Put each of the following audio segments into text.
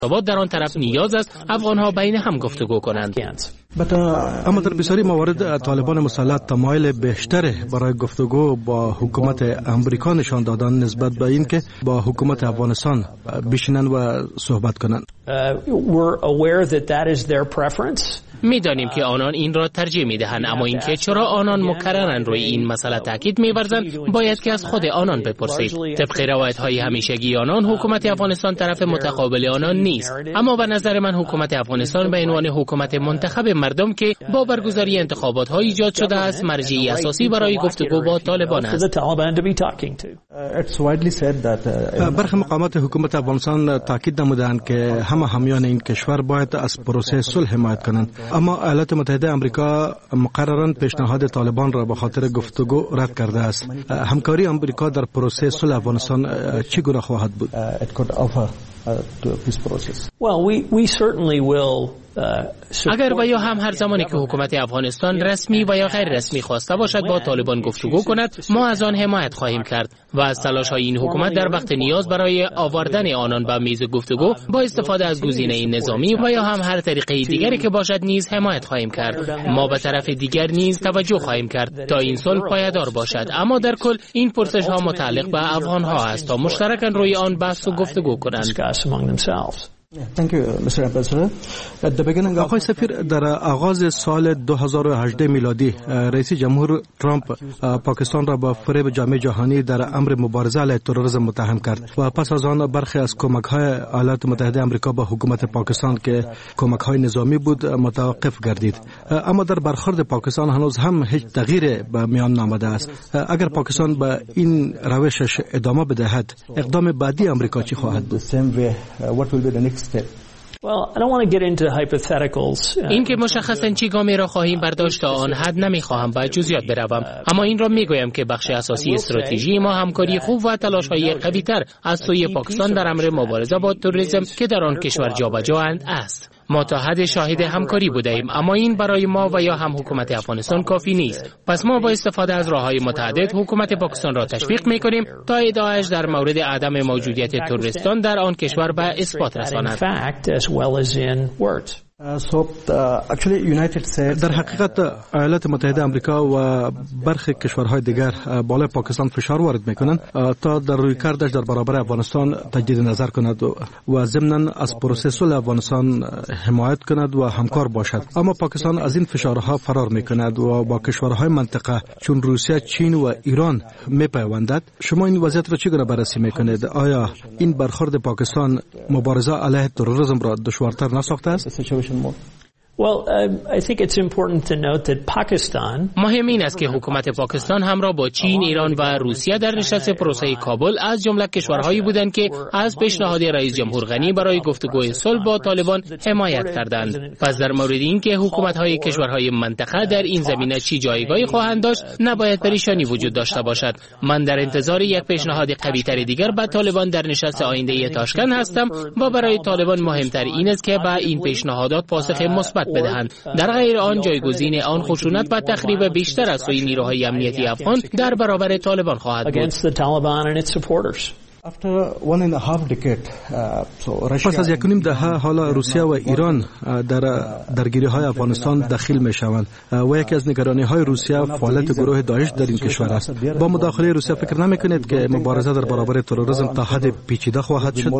در آن طرف نیاز است افغانها بین هم گفتگو کنند. اما در بسیاری موارد طالبان مسلط تمایل بیشتر برای گفتگو با حکومت امریکا نشان دادن نسبت به این که با حکومت افغانستان بشینند و صحبت کنند. می‌دانیم که آنان این را ترجیح می‌دهند، اما اینکه چرا آنان مکرراً روی این مسئله تاکید می‌ورزند باید که از خود آنان بپرسید. طبق روایت‌های همیشگی آنان حکومت افغانستان طرف متقابل آنان نیست، اما به نظر من حکومت افغانستان به عنوان حکومت منتخب مردم که با برگزاری انتخابات ها ایجاد شده است مرجعی اساسی برای گفتگو با طالبان است. برخی مقامات حکومت افغانستان تاکید نمودند که همه حامیان این کشور باید از پروسه صلح حمایت کنند، اما ایالات متحده آمریکا مقرراً پیشنهاد طالبان را به خاطر گفتگو رد کرده است. همکاری آمریکا در پروسه صلح افغانستان چگونه خواهد بود؟ اگر و یا هم هر زمانی که حکومت افغانستان رسمی و یا غیر رسمی خواسته باشد با طالبان گفتگو کند، ما از آن حمایت خواهیم کرد و از تلاش‌های این حکومت در وقت نیاز برای آوردن آنان به میز گفتگو با استفاده از گزینه نظامی و یا هم هر طریقه دیگری که باشد نیز حمایت خواهیم کرد. ما به طرف دیگر نیز توجه خواهیم کرد تا این صلح پایدار باشد، اما در کل این پرسش‌ها متعلق به افغان‌ها است تا مشترکاً روی آن بحث و گفتگو کنند. آقای سفیر، در آغاز سال 2018 میلادی رئیس جمهور ترامپ پاکستان را با فریب جامعه جهانی در امر مبارزه علیه تروریسم متهم کرد و پس از آن برخی از کمک‌های ایالات متحده آمریکا به حکومت پاکستان که کمک‌های نظامی بود متوقف گردید. اما در برخورد پاکستان هنوز هم هیچ تغییری به میان نآمده است. اگر پاکستان به این روشش ادامه بدهد، اقدام بعدی آمریکا چی خواهد بود؟ این که مشخصاً چی گامی را خواهیم برداشت تا آن حد نمیخواهم به جزئیات بروم، اما این را میگویم که بخش اساسی استراتژی ما همکاری خوب و تلاش‌های قوی‌تر از سوی پاکستان در امر مبارزه با تروریسم که در آن کشور جابجااند است. ما تا حد شاهد همکاری بودیم، اما این برای ما و یا هم حکومت افغانستان کافی نیست. پس ما با استفاده از راه‌های متعدد حکومت پاکستان را تشویق می‌کنیم تا ادعایش در مورد عدم موجودیت تروریستان در آن کشور به اثبات رساند. در حقیقت ایالات متحده آمریکا و برخی کشورهای دیگر بالای پاکستان فشار وارد میکنند تا در رویکردش در برابر افغانستان تجدید نظر کند و ضمناً از پروسه صلح افغانستان حمایت کند و همکار باشد. اما پاکستان از این فشارها فرار میکند و با کشورهای منطقه چون روسیه، چین و ایران میپیوندد. شما این وضعیت را چگونه بررسی میکنید؟ آیا این برخورد پاکستان مبارزه علیه تروریسم را دشوارتر نساخته است؟ مهم این است که حکومت پاکستان همراه با چین، ایران و روسیه در نشست پروسه کابل از جمله کشورهایی بودند که از پیشنهاد رئیس جمهور غنی برای گفتگوی صلح با طالبان حمایت کردند. پس در مورد این که حکومت‌های کشورهای منطقه در این زمینه چی جایگاهی خواهند داشت نباید پریشانی وجود داشته باشد. من در انتظار یک پیشنهاد قوی‌تر دیگر به طالبان در نشست آینده تاشکند هستم و برای طالبان مهمتر این است که به این پیشنهادات پاسخ مثبت بدهند. در غیر آن جایگزین آن خشونت و تخریب بیشتر از سوی نیروهای امنیتی افغان در برابر طالبان خواهد بود. پس از 1.5 دهه حالا روسیه و ایران در درگیری‌های افغانستان دخیل می‌شوند و یکی از نگرانی‌های روسیه فعالیت گروه داعش در این کشور است. با مداخله روسیه فکر نمی‌کنید که مبارزه در برابر تروریسم تا حد پیچیده خواهد شد؟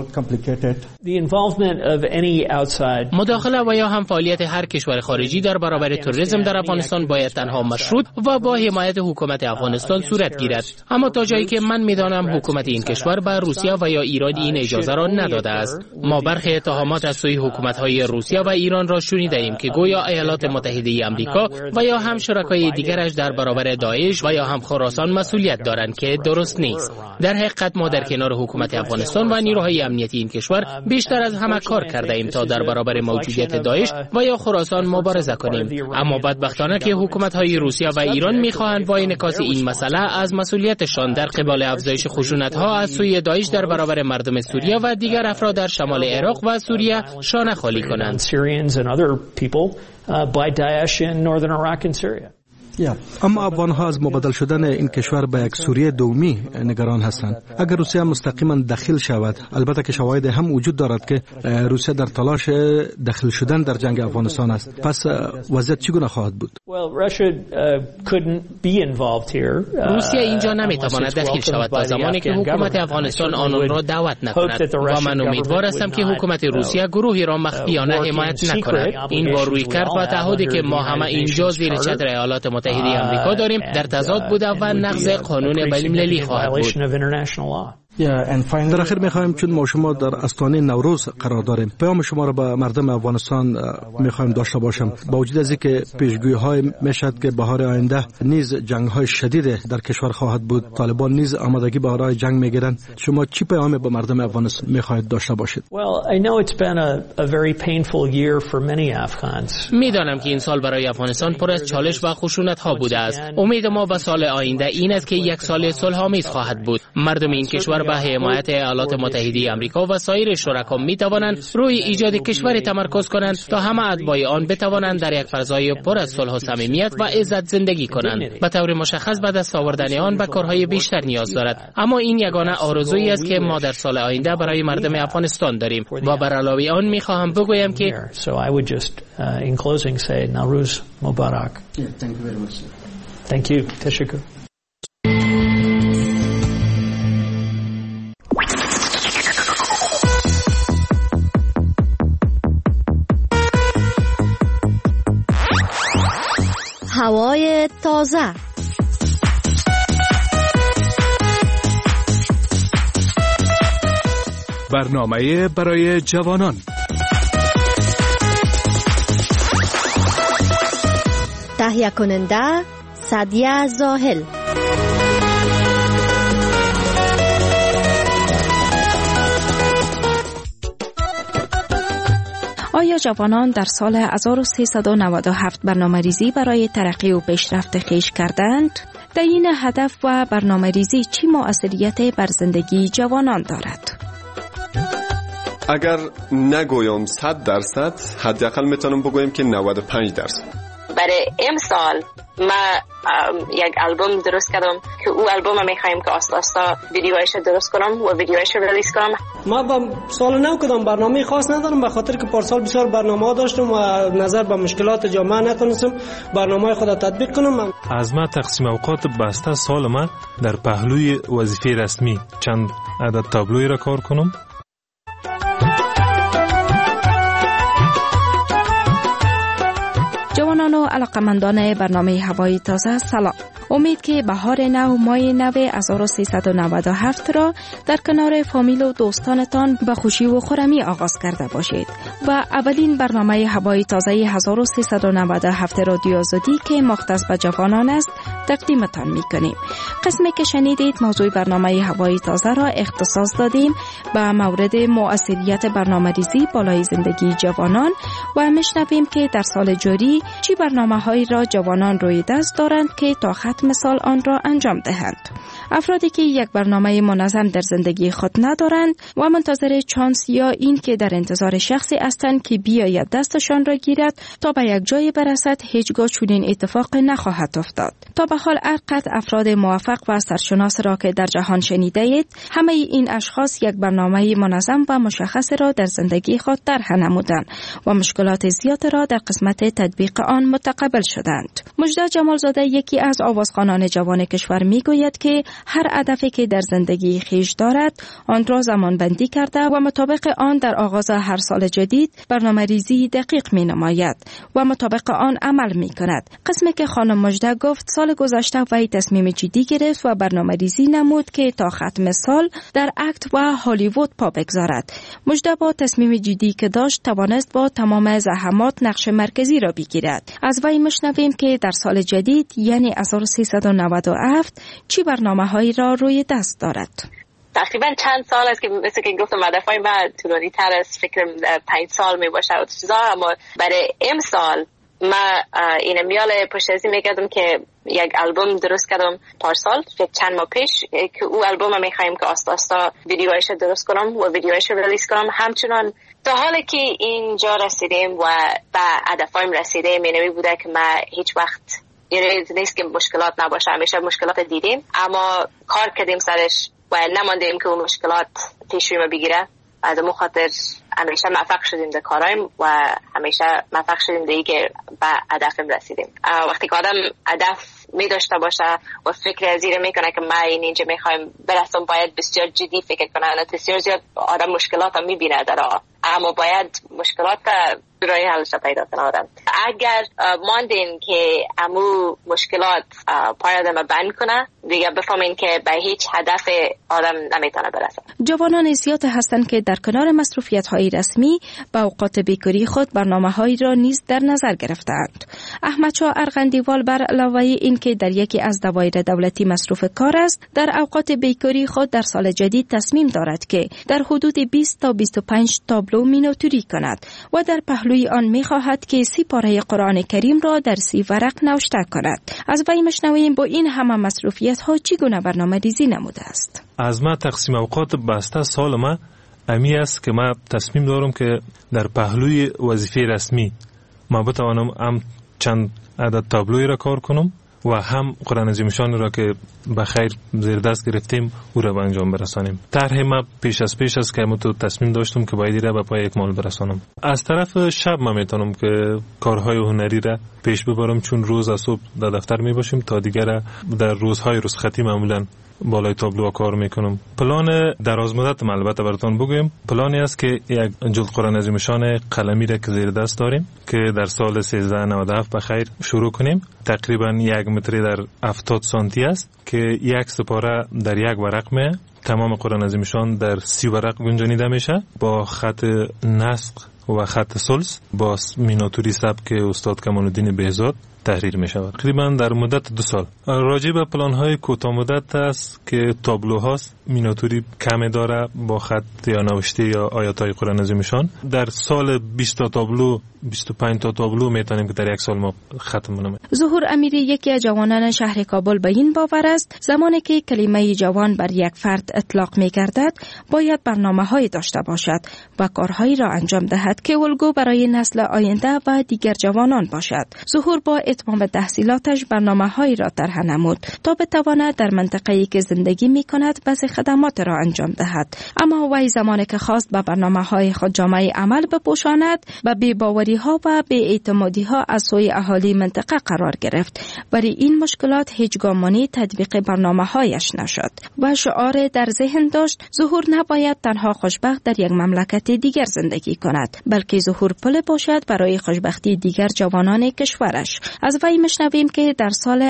مداخله و یا هم فعالیت هر کشور خارجی در برابر تروریسم در افغانستان باید تنها مشروط و با حمایت حکومت افغانستان صورت گیرد. اما تا جایی که من می‌دانم حکومت این کشور روسیه و یا ایران این اجازه را نداده است. ما برخی اتهامات از سوی حکومت‌های روسیه و ایران را شنیده‌ایم که گویا ایالات متحده آمریکا و یا هم شرکای دیگرش در برابر داعش و یا هم خراسان مسئولیت دارند که درست نیست. در حقیقت ما در کنار حکومت افغانستان و نیروهای امنیتی این کشور بیشتر از همه کار کرده‌ایم تا در برابر موجودیت داعش و یا خراسان مبارزه کنیم. اما بدبختانه که حکومت‌های روسیه و ایران می‌خواهند با انعکاس این مسئله از مسئولیتشان در قبال افزایش خشونت‌ها از سوی داعش در برابر مردم سوریه و دیگر افراد در شمال عراق و سوریه شانه خالی کنند. اما افغان‌ها از مبادله شدن این کشور به یک سوریه دومی نگران هستند. اگر روسیه مستقیما دخیل شود، البته که شواهد هم وجود دارد که روسیه در تلاش دخیل شدن در جنگ افغانستان است. پس وضعیت چگونه خواهد بود؟ روسیه اینجا نمیتواند دخیل شود تا زمانی که حکومت افغانستان آنان را دعوت نکند و من امیدوار هستم که حکومت روسیه گروهی را مخفیانه حمایت نکند. این با رویکرد و تعهدی که ما همه اینجا زیر چتر ایالات متحده آمریکا داریم در تضاد بوده و نقض قانون بین‌المللی خواهد بود. در آخر می‌خوایم چون ما شما در استانه نوروز قرار داریم، پیام شما را به مردم افغانستان می‌خوایم داشته باشم. با وجود از اینکه پیشگویی‌های میشد که بهار آینده نیز جنگ‌های شدید در کشور خواهد بود، طالبان نیز آمادگی برای جنگ می‌گیرند، شما چی پیامی به مردم افغانستان می‌خواهید داشته باشید؟ می‌دانم که این سال برای افغانستان پر از چالش و خشونت‌ها بوده است. امید ما به سال آینده این است که یک سال صلح‌آمیز خواهد بود. مردم این کشور با حمایت ایالات متحده آمریکا و سایر شرکا می توانند روی ایجاد کشوری تمرکز کنند تا همه اتباع آن بتوانند در یک فضای پر از صلح و صمیمیت و عزت زندگی کنند. به طور مشخص به دست آوردن آن به کارهای بیشتر نیاز دارد، اما این یگانه آرزویی است که ما در سال آینده برای مردم افغانستان داریم و بر علاوه آن می خواهم بگویم که هوای تازه. برنامه برای جوانان. تهیه کننده سعدیه زاهل. آیا جوانان در سال 1397 برنامه‌ریزی برای ترقی و پیشرفت خویش کردند؟ در این هدف و برنامه‌ریزی چی مؤثریت بر زندگی جوانان دارد؟ اگر نگویم 100%، حداقل میتونم بگویم که 95%. برای امسال ما یک البوم درست کردم که او البوم میخوایم که آستا ویدیوهایش درست کنم و ویدیوهایش ریلیز کنم. ما با سال نو کدام برنامه خاص ندارم، به خاطر که پارسال بسیار برنامه داشتم و نظر به مشکلات جامعه نتونستم برنامه خود تطبیق کنم. از ما تقسیم اوقات بسته سال ما در پهلوی وظیفه رسمی چند عدد تابلوی را کار کنم. جوانان و علاقمندان برنامه هوای تازه سلام. امید که بهار نو ماه نو 1397 را در کنار فامیل و دوستانتان به خوشی و خرمی آغاز کرده باشید و اولین برنامه هوای تازه 1397 رادیو آزادی که مختص به جوانان است تقدیمتان می‌کنیم. قسمی که شنیدید موضوع برنامه هوای تازه را اختصاص دادیم به مورد مؤثریت برنامه‌ریزی بالای زندگی جوانان و میشنویم که در سال جاری چی برنامه‌هایی را جوانان روی دست دارند که تا ختم سال آن را انجام دهند. افرادی که یک برنامه منظم در زندگی خود ندارند و منتظر چانس یا این که در انتظار شخصی هستند که بیاید دستشان را گیرد تا به یک جای برسد، هیچگاه چنین اتفاق نخواهد افتاد. تا به حال عقد افراد موفق و سرشناس را که در جهان شنیده اید، همه این اشخاص یک برنامه منظم و مشخص را در زندگی خود طرح نمودند و مشکلات زیاد را در قسمت تطبیق آن متقبل شدند. مجدد جمالزاده یکی از آوازخوانان جوان کشور میگوید که هر هدفی که در زندگی خیش دارد آن را زمان بندی کرده و مطابق آن در آغاز هر سال جدید برنامه ریزی دقیق می نماید و مطابق آن عمل می کند. قسمی که خانم مجده گفت سال گذشته وی تصمیم جدی گرفت و برنامه ریزی نمود که تا ختم سال در اکت و هالیوود پا بگذارد. مجده با تصمیم جدی که داشت توانست با تمام زحمات نقش مرکزی را بگیرد. از وی مشنویم که در سال جدید یعنی 1397 چی برنامه‌هایی را روی دست دارد. تقریبا چند سال است که مثل که گفتم هدفهای من طولانی تر از فکرم 5 سال می باشه و چیزا، اما برای امسال من این میال پشتازی میکردم که یک البوم درست کردم پارسال چند ماه پیش که او البوم میخوایم که آستا ویدیوهایش درست کنم و ویدیوهایش ریلیز کنم. همچنان تا حالی که اینجا رسیدیم و به هدفهایم رسیدیم، اینمی بوده که من هیچ وقت یعنی نیست که مشکلات نباشه، همیشه مشکلات دیدیم اما کار کردیم سرش و نماندیم که اون مشکلات پیش رو بگیره. از اون خاطر همیشه موفق شدیم در کارایم و همیشه موفق شدیم در اینکه به هدفم رسیدیم. وقتی که آدم هدف می داشته باشه و فکر از این میکنه که ما اینجا میخوایم برسم، باید بسیار جدی فکر کنه. بسیار زیاد آدم مشکلات هم میبینه در راه، اما باید مشکلات برای حلش پیدا کنه آدم. اگر ماندین که امو مشکلات پای آدم بند کنه، دیگه بفهمین که به هیچ هدف آدم نمیتونه برسه. جوانان زیاد هستند که در کنار مصروفیت‌های رسمی با اوقات بیکاری خود برنامه‌هایی را نیز در نظر گرفتند. احمد شاه ارغندیوال بر علاوه این که در یکی از دوایر دولتی مصروف کار است، در اوقات بیکاری خود در سال جدید تصمیم دارد که در حدود 20 تا 25 تابلو میناتوری کند و در پهلوی آن می‌خواهد که 30 پاره قرآن کریم را در 30 ورق نوشته کند. از وی مشنویم با این همه مصروفیت‌ها چگونه برنامه‌ریزی نموده است. از ما تقسیم اوقات بسته سال ما امی است که ما تصمیم دارم که در پهلوی وظیفه رسمی ما بتوانم هم چند عدد تابلوی را کار کنم و هم قرآن عظیمشان را که بخیر زیر دست گرفتیم او را به انجام برسانیم. طرح ما پیش از که تو تصمیم داشتم که باید را به پای اکمال برسانم. از طرف شب ما میتونم که کارهای هنری را پیش ببرم، چون روز از صبح در دفتر می باشیم تا دیگر در روزهای رخصتی معمولا بالای تابلو کار میکنم. پلان دراز مدت البته براتون بگویم، پلانی است که یک جلد قرآن عظیمشان قلمی را که زیر دست داریم که در سال 1397 بخیر شروع کنیم. تقریبا 1 متری در 70 سانتی است که 1 سپاره در 1 ورق می، تمام قرآن عظیمشان در 30 ورق گنجانیده میشه با خط نسق و خط ثلث با میناتوری سبک استاد کمال الدین بهزاد تحریر می شود. تقریبا در مدت 2 سال. راجع به پلان های کوتاه مدت است که تابلو هاست، میناتوری کم داره با خط یا نوشته یا آیات های قرآن عظیمشان. در سال 20 تا تابلو 25 تا تابلو میتونیم که در 1 سال ما ختم کنیم. ظهور امیری یکی از جوانان شهر کابل به این باور است زمانی که کلمه جوان بر یک فرد اطلاق می‌گردد باید برنامه‌های داشته باشد و کارهایی را انجام دهد که الگو برای نسل آینده و دیگر جوانان باشد. ظهور با اتمام تحصیلاتش برنامه‌هایی را طرح نمود تا بتواند در منطقه‌ای که زندگی می‌کند بعضی خدمات را انجام دهد، اما وی زمانی که خواست به برنامه‌های خود جامعه عمل بپوشاند و بی‌باوری‌ها و بی‌اعتمادی‌ها از سوی اهالی منطقه قرار گرفت. برای این مشکلات هیچ گامانی تطبیق برنامه‌هایش نشد و شعار در ذهن داشت ظهور نباید تنها خوشبخت در یک مملکت دیگر زندگی کند، بلکه ظهور پل باشد برای خوشبختی دیگر جوانان کشورش. از وی مشنویم که در سال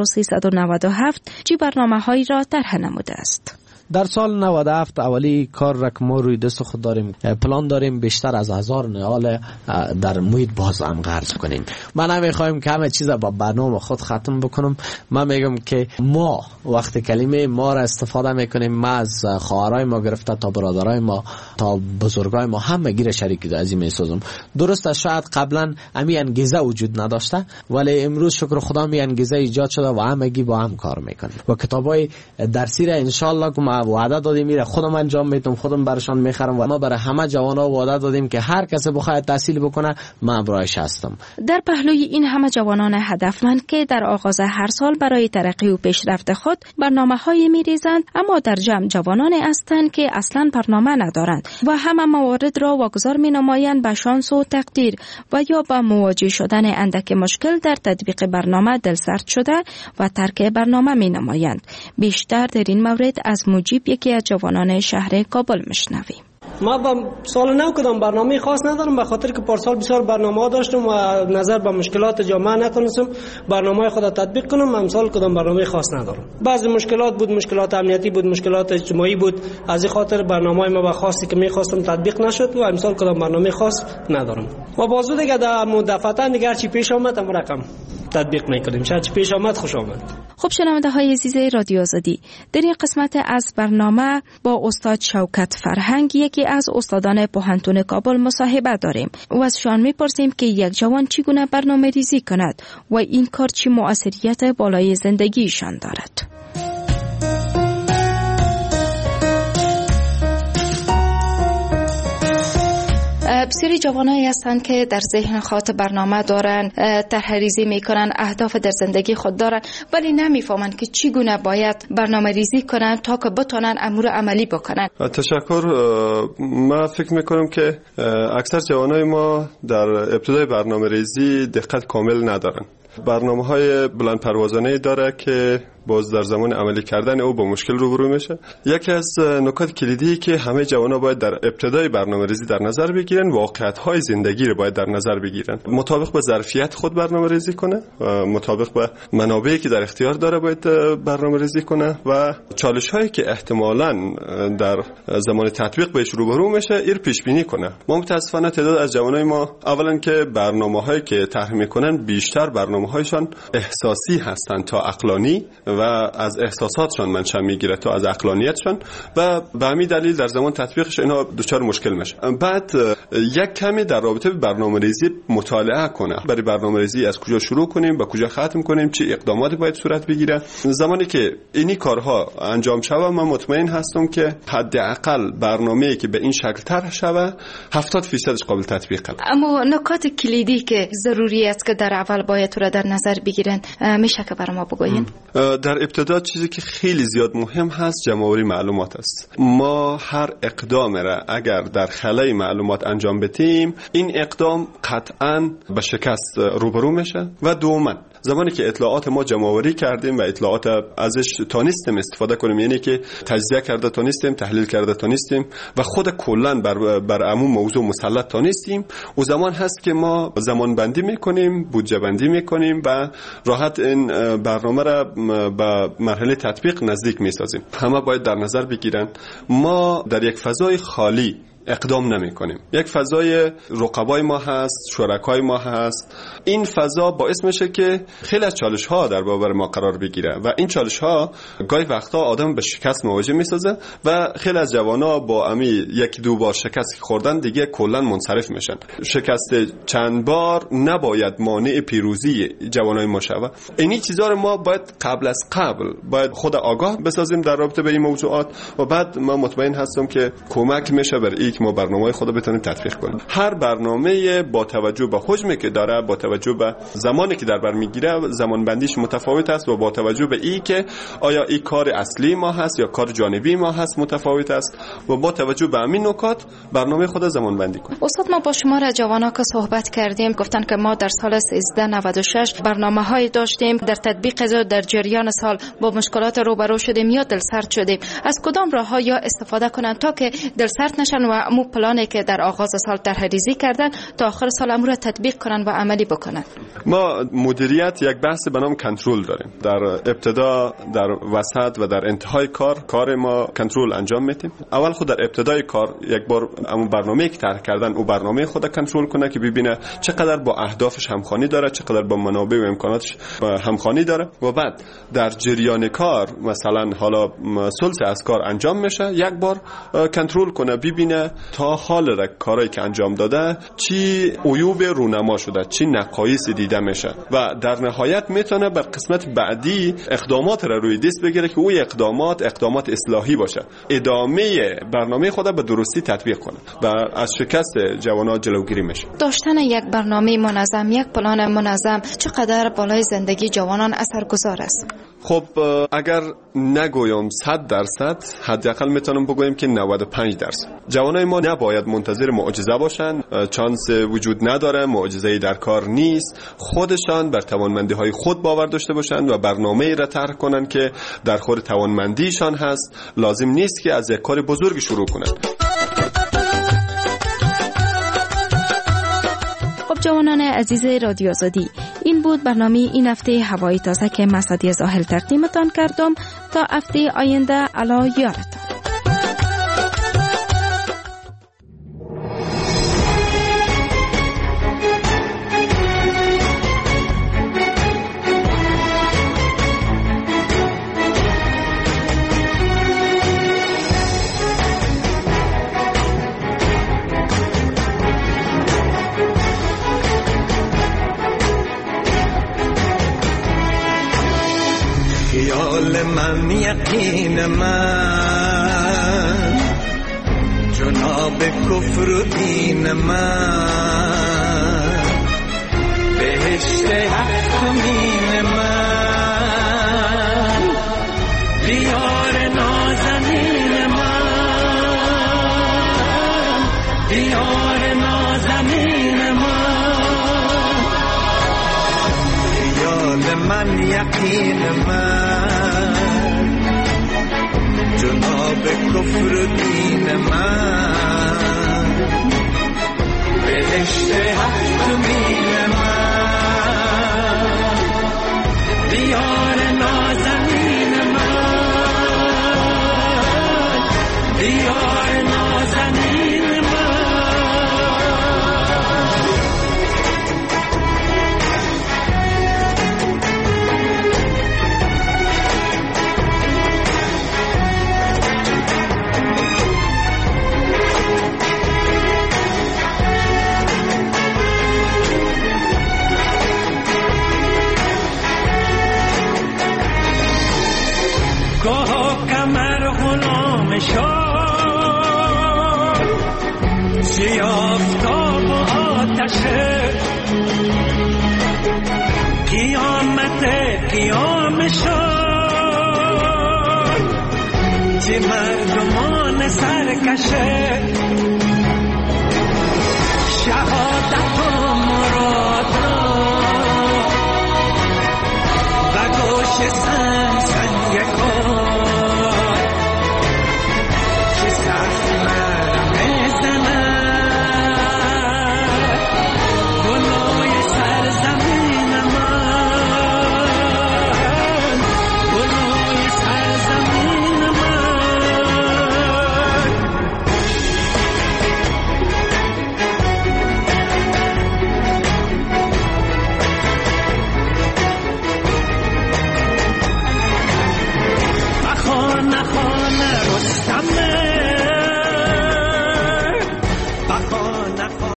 1397 چه برنامه‌هایی را طرح نموده است. در سال 97 اولی کار را که ما روی دست خود داریم، پلان داریم بیشتر از 1000 نهال در محیط باز هم قرض کنیم. من نمیخوایم که همه چیز با برنامه خود ختم بکنم. من میگم که ما وقت کلمه ما را استفاده میکنیم، ما از خواهرای ما گرفته تا برادرای ما تا بزرگای ما همه گیر شریک عظیم میسازم. درست است شاید قبلا امی انگیزه وجود نداشته، ولی امروز شکر خدا می انگیزه ایجاد شده و همگی با هم کار میکنیم و کتابای درسی را ان شاء الله وعده دادیم میره خودم انجام میدم، خودم برشان میخرم و ما برای همه جوانا وعده دادیم که هر کسی بخواد تحصیل بکنه من برایش هستم. در پهلوی این همه جوانان هدفمند که در آغاز هر سال برای ترقی و پیشرفت خود برنامه‌هایی میریزند، اما در جمع جوانانی هستند که اصلا برنامه ندارند و همه موارد را واگذار مینمایند به شانس و تقدیر و یا به مواجه شدن اندک مشکل در تطبیق برنامه دلسرد شده و ترک برنامه مینمایند. بیشتر در این مورد از مجیب یکی از جوانان شهر کابل مشنویم. ما با سال نو کدام برنامه خاص ندارم، به خاطر که پارسال بسیار برنامه‌ها داشتم و نظر به مشکلات جامعه نتونستم برنامه خود تطبیق کنم. امسال کدام برنامه خاص ندارم. بعضی مشکلات بود، مشکلات امنیتی بود، مشکلات اجتماعی بود، از این خاطر برنامه ما به خاصی که می‌خواستم تطبیق نشد و امسال کدام برنامه خاص ندارم. و بازو دیگه در مدافعتن دیگر چی پیش آمد هم رقم تطبیق می‌کنیم. شاید چی پیش آمد خوش آمد. خب شنونده‌های عزیز رادیو آزادی، در این قسمت از برنامه با استاد شوکت فرهنگ یکی از استادان پوهنتون کابل مصاحبه داریم و از شان می‌پرسیم که یک جوان چگونه برنامه‌ریزی کند و این کار چه مؤثریت بالای زندگیشان دارد. بسیاری جوانایی هستند که در ذهن خاطر برنامه دارن، طرح‌ریزی میکنن، اهداف در زندگی خود دارن، ولی نمیفهمن که چگونه باید برنامه ریزی کنن تا که بتونن امور عملی بکنن. تشکر. من فکر میکنم که اکثر جوانای ما در ابتدای برنامه ریزی دقت کامل ندارن. برنامه‌های بلند پروازانه داره که باز در زمان عملی کردن او با مشکل روبرو میشه. یکی از نکات کلیدی که همه جوانا باید در ابتدای برنامه‌ریزی در نظر بگیرن، واقعیت‌های زندگی رو باید در نظر بگیرن. مطابق با ظرفیت خود برنامه‌ریزی کنه، مطابق با منابعی که در اختیار داره باید برنامه‌ریزی کنه و چالش‌هایی که احتمالاً در زمان تطبیق بهش روبرو میشه ایر پیش بینی کنه. ما متأسفانه تعداد از جوانای ما اولا که برنامه‌هایی که طرح میکنن بیشتر برنامه‌هایشان احساسی هستن تا عقلانی و از احساساتشان منشأ میگیره تا از عقلانیتشان و به همین دلیل در زمان تطبیقش اینا دچار مشکل میشه. بعد یک کمی در رابطه با برنامه‌ریزی مطالعه کنه. برای برنامه‌ریزی از کجا شروع کنیم، با کجا ختم کنیم، چه اقداماتی باید صورت بگیره. زمانی که اینی کارها انجام شوه من مطمئن هستم که حداقل برنامه‌ای که به این شکل طرح شوه 70% قابل تطبیقه. اما نکات کلیدی که ضروری است که در اول باید رو در نظر بگیرن میشه که برام بگوین؟ در ابتدا چیزی که خیلی زیاد مهم هست جمع‌آوری معلومات است. ما هر اقدام را اگر در خلای معلومات انجام بدیم این اقدام قطعاً به شکست روبرو میشه و دوما زمانی که اطلاعات ما جمع‌آوری کردیم و اطلاعات ازش تونستیم استفاده کنیم، یعنی که تجزیه کرده تونستیم، تحلیل کرده تونستیم و خود کلاً بر عموم موضوع مسلط تونستیم، او زمان هست که ما زمان بندی میکنیم، بودجه بندی میکنیم و راحت این برنامه را به مرحله تطبیق نزدیک میسازیم. همه باید در نظر بگیرن ما در یک فضای خالی اقدام نمی کنیم. یک فضای رقبای ما هست، شرکای ما هست. این فضا باعث میشه که خیلی از چالش ها در برابر ما قرار بگیره و این چالش ها گاهی وقتا آدم به شکست مواجه میسازه و خیلی از جوانا با امی یک دو بار شکست خوردن دیگه کلا منصرف میشن. شکست چند بار نباید مانع پیروزی جوانای ما شوه. اینی چیزا رو ما باید قبل از قبل باید خود آگاه بسازیم در رابطه با این موضوعات و بعد من مطمئن هستم که کمک میشه برای که ما برنامه خود بتونیم تطبیق کنیم. هر برنامه با توجه به حجمی که داره، با توجه به زمانی که در بر میگیره، زمان بندیش متفاوت است و با توجه به این که آیا این کار اصلی ما هست یا کار جانبی ما هست متفاوت است و با توجه به همین نکات برنامه خود زمان بندی کنیم. استاد ما با شما را جوانا که صحبت کردیم گفتن که ما در سال 1396 برنامه‌های داشتیم، در تطبیق در جریان سال با مشکلات روبرو شدیم یا دلسرد شدیم. از کدام راه‌ها یا استفاده کنن تا که دلسرد نشن و امو پلانی که در آغاز سال طرح‌ریزی کردن تا آخر سال امور را تطبیق کنن و عملی بکنن؟ ما مدیریت یک بحث به نام کنترل داریم. در ابتدا، در وسط و در انتهای کار ما کنترل انجام میدیم. اول خود در ابتدای کار یک بار امو برنامه‌ای که طرح کردن او برنامه خود کنترل کنه که ببینه چقدر با اهدافش همخوانی داره، چقدر با منابع و امکاناتش همخوانی داره و بعد در جریان کار مثلا حالا ثلث از کار انجام میشه یک بار کنترل کنه ببینه تا حال کارایی که انجام داده چی عیوب رونما شده، چی نقایص دیده میشه و در نهایت میتونه بر قسمت بعدی اقدامات را روی دست بگیره که اون اقدامات اصلاحی باشه، ادامه برنامه خود به درستی تطبیق کنه و از شکست جوانان جلوگیری میشه. داشتن یک برنامه منظم، یک پلان منظم چقدر بالای زندگی جوانان اثرگذار است؟ خب اگر نگویم 100% حداقل میتونم بگویم که 95%. جوانای ما نباید منتظر معجزه باشن، چانس وجود نداره، معجزه‌ای در کار نیست. خودشان بر توانمندی‌های خود باور داشته باشند و برنامه‌ای را طرح کنند که در خور توانمندیشان هست. لازم نیست که از یک کار بزرگ شروع کنند. جوانان عزیز رادیو آزادی، این بود برنامه این هفته هوای تازه که من سعدیه زاهل تقدیمتان کردم. تا هفته آینده الا یارتان. من یقین من چون جناب کفر و دین من، بهشت هفتمین من، دیار نازنین من، دیار نازنین من، خیال من یقین من، جناب کفر و دین من، بهشت هفتمین من، دیار نازنین من، دیار نازنین من. گاه کمر غلام شد، سیافتاب و آتشه، قیامت قیام شد، چه مردمان سرکشه، شهادت